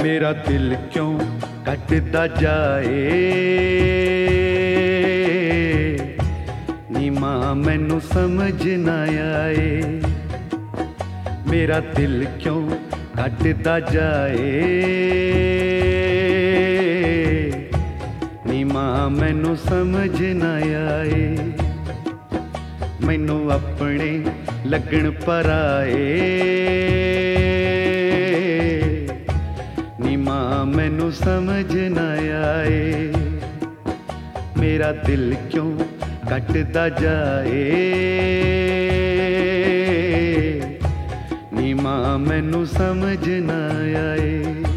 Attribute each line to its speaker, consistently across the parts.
Speaker 1: मेरा दिल क्यों घटदा जाए नी मां मैनू समझ ना आए। मेरा दिल क्यों घटदा जाए नी मां मैनू समझ ना आए। मैनू अपने लगन पराए नी मां मैनू समझ ना आए। मेरा दिल क्यों घटदा जाए नी मां मैनू समझ ना आए।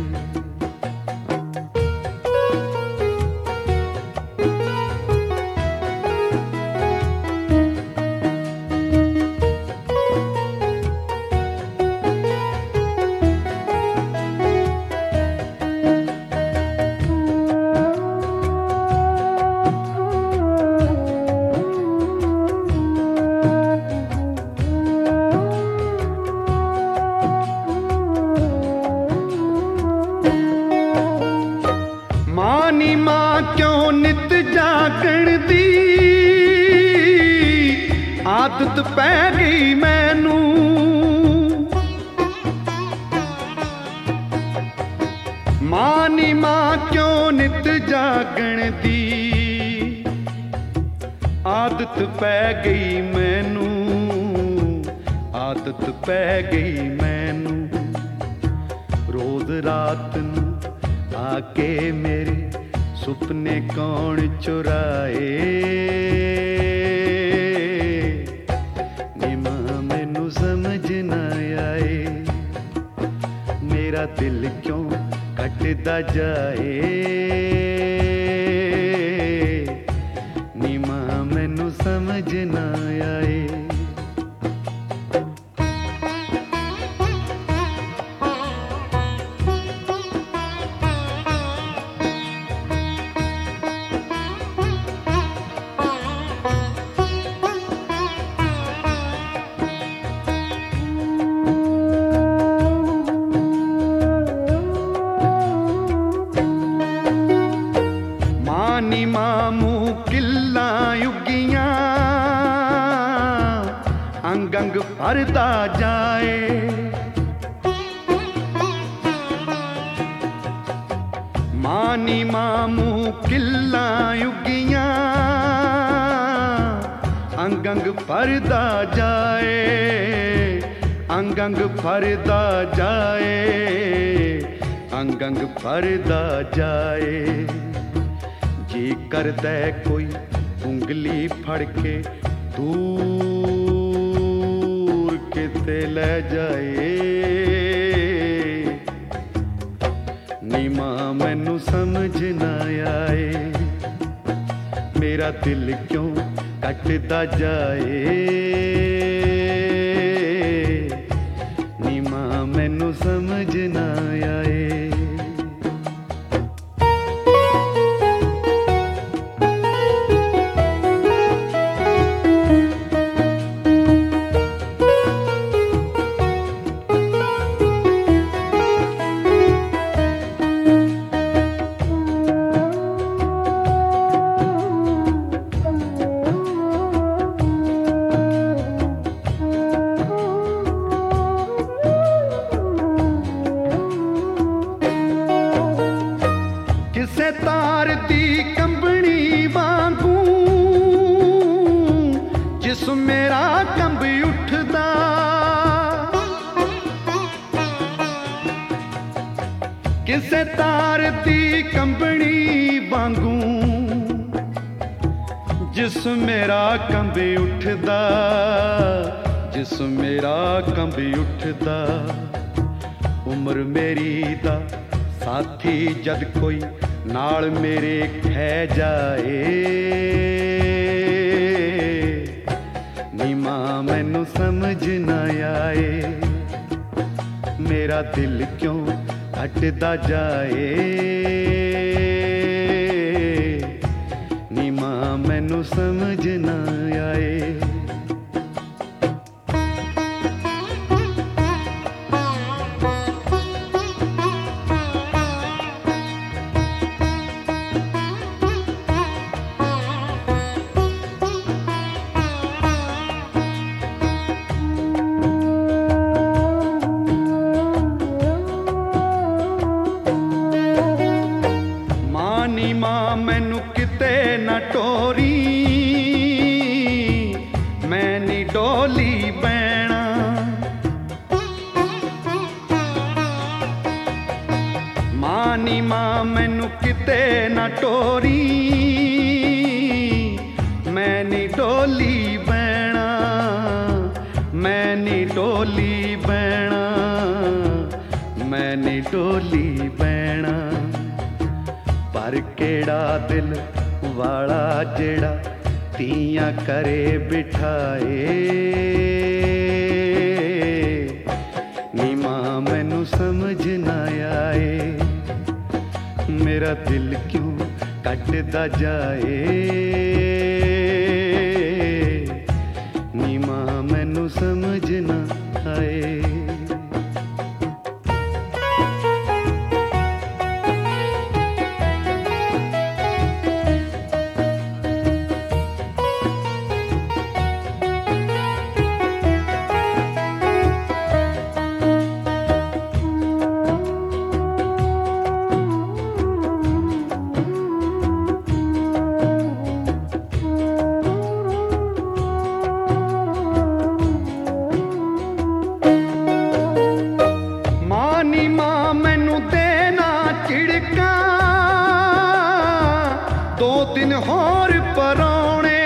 Speaker 1: नी मां क्यों नित जागण दी आदत पै गई मैनू। मां नी मां क्यों नित जागण दी आदत पै गई मैनू। आदत पै गई मैनू रोज रात नू आके मेरे सुपने कौन चुराए नी मां मैनू समझ ना आए। मेरा दिल क्यों घटदा जाए नी मां मैनू समझ ना आए। नी मामू किल्ला युगियां अंग अंग भरदा जाए। मां नी मामू किल्ला युगियां अंग अंग भरदा जाए। अंग अंग भरदा जाए अंग अंग भरदा जाए। जी करदा कोई उंगली फड़ के दूर किते ले जाए नी मां मैनू समझ ना आए। मेरा दिल क्यों घटदा जाए नी मां मैनू समझ ना आए। किसे तार दी कंबनी वांगू जिस मेरा कंब उठदा। किसे तार दी कंबनी वांगू जिस मेरा कंब उठदा। जिस मेरा कंब उठदा। उम्र मेरी दा साथी जद कोई नाल मेरे खै जाए नी मां मैनू समझ ना आए। मेरा दिल क्यों घटदा जाए नी मां मैनू समझ ना आए। टोरी मैं नी डोली बैणा। मां नी मां मैनू किते ना टोरी मैं नी डोली बैणा। मैं नी डोली बैणा मैं नी डोली बैणा। पर केड़ा दिल वाला जेड़ा तियां करे बिठाए नी मां मैनू समझ ना आए। मेरा दिल क्यों कटदा जाए नी मां मैनू समझ ना आए। दो दिन होर परौणे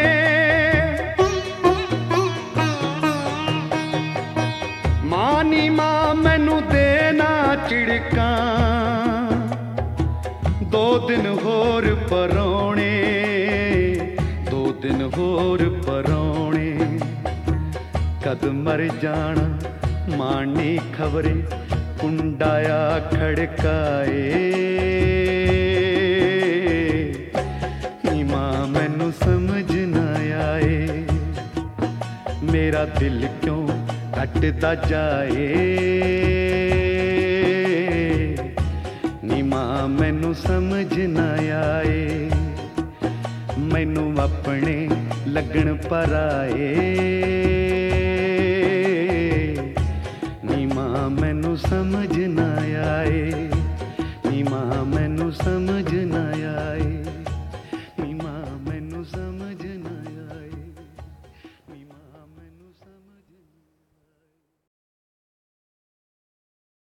Speaker 1: मां नी मां मैनू देना चिड़का। दो दिन होर परौणे दो दिन होर परौणे। कद मर जाना मां नी खबरे कुंडाया खड़काए मैनू समझ ना आए। मेरा दिल क्यों कटदा जाए नी मां मैनू समझ ना आए। मैनू अपने लगन पर आए